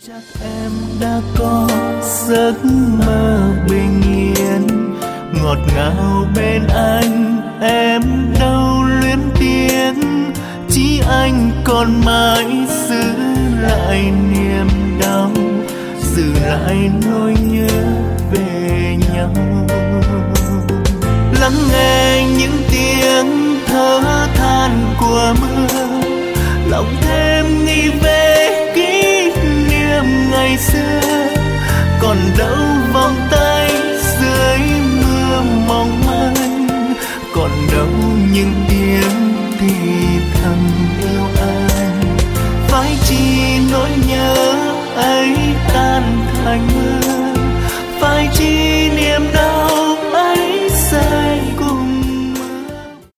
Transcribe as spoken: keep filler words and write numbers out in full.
Chắc em đã có giấc mơ bình yên ngọt ngào bên anh, em đâu luyến tiếc, chỉ anh còn mãi giữ lại niềm đau, giữ lại nỗi nhớ về nhau. Lắng nghe những tiếng thở than của mưa, lòng thêm nghĩ về kỷ niệm ngày xưa, còn đâu vòng tay dưới mưa mong manh, còn đâu những tiếng thì thầm yêu